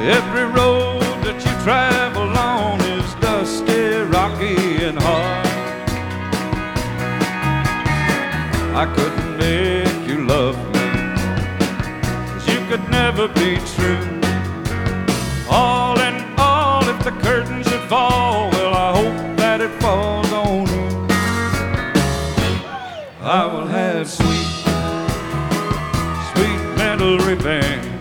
Every road that you travel on is dusty, rocky, and hard. I couldn't make you love me, 'cause you could never be true. All in all, if the curtain should fall, well, I hope that it falls on you. I will have sweet, sweet mental revenge